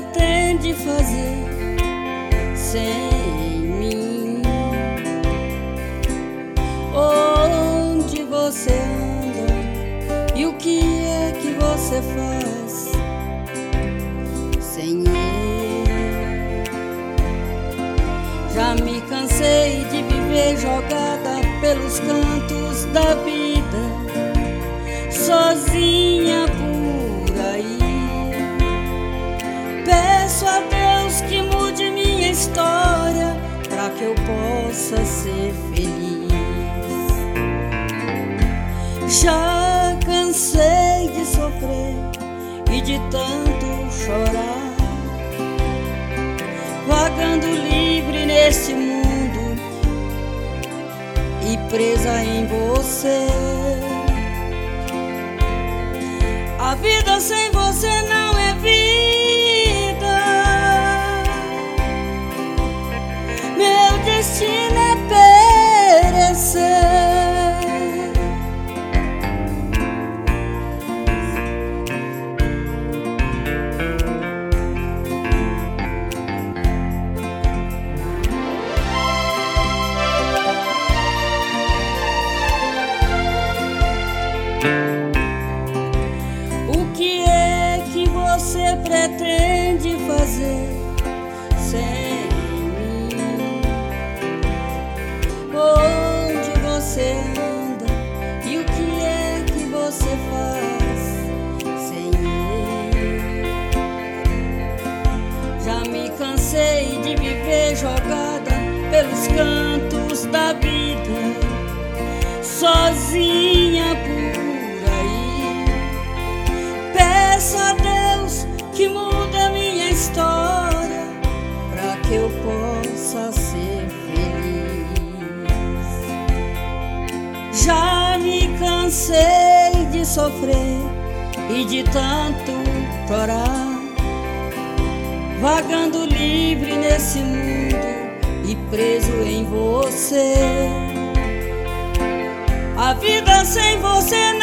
pretende fazer sem mim? Onde você anda e o que é que você faz sem ele? Já me cansei de viver jogada pelos cantos da vida, sozinha por aí. Peço a Deus que mude minha história para que eu possa ser feliz. Já cansei de sofrer e de tanto chorar, vagando livre neste mundo e presa em você. A vida sem você não é vida. Meu destino é perecer. O que é que você pretende fazer sem mim? Onde você anda e o que é que você faz sem ele? Já me cansei de viver jogada pelos cantos da vida, sozinha por aí. Peço a Deus que mude a minha história para que eu possa ser feliz. Já me cansei de sofrer e de tanto chorar, vagando livre nesse mundo e preso em você. A vida sem você não